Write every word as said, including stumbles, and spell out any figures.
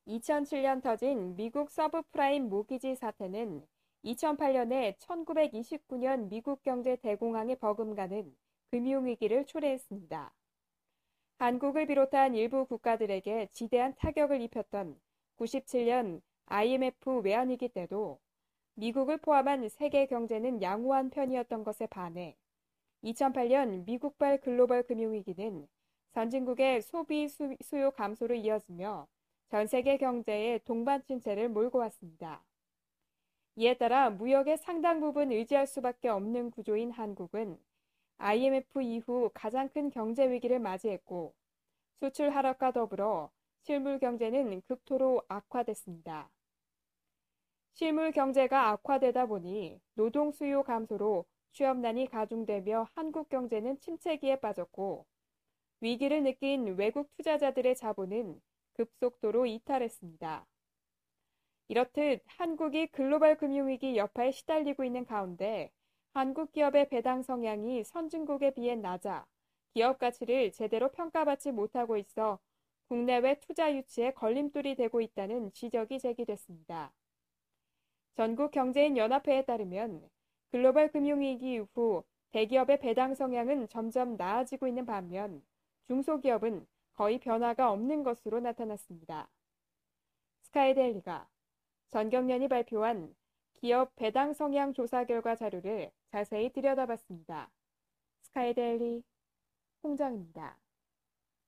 이천칠 년 터진 미국 서브프라임 모기지 사태는 이천팔 년에 천구백이십구 년 미국 경제 대공황에 버금가는 금융위기를 초래했습니다. 한국을 비롯한 일부 국가들에게 지대한 타격을 입혔던 구십칠 년 아이엠에프 외환위기 때도 미국을 포함한 세계 경제는 양호한 편이었던 것에 반해 이천팔 년 미국발 글로벌 금융위기는 선진국의 소비 수요 감소로 이어지며 전 세계 경제에 동반 침체를 몰고 왔습니다. 이에 따라 무역의 상당 부분 의지할 수밖에 없는 구조인 한국은 아이엠에프 이후 가장 큰 경제 위기를 맞이했고 수출 하락과 더불어 실물 경제는 극도로 악화됐습니다. 실물 경제가 악화되다 보니 노동 수요 감소로 취업난이 가중되며 한국 경제는 침체기에 빠졌고 위기를 느낀 외국 투자자들의 자본은 급속도로 이탈했습니다. 이렇듯 한국이 글로벌 금융위기 여파에 시달리고 있는 가운데 한국 기업의 배당 성향이 선진국에 비해 낮아 기업 가치를 제대로 평가받지 못하고 있어 국내외 투자 유치에 걸림돌이 되고 있다는 지적이 제기됐습니다. 전국경제인연합회에 따르면 글로벌 금융위기 이후 대기업의 배당 성향은 점점 나아지고 있는 반면 중소기업은 거의 변화가 없는 것으로 나타났습니다. 스카이데일리가 전경련이 발표한 기업 배당 성향 조사 결과 자료를 자세히 들여다봤습니다. 스카이데일리 홍정입니다.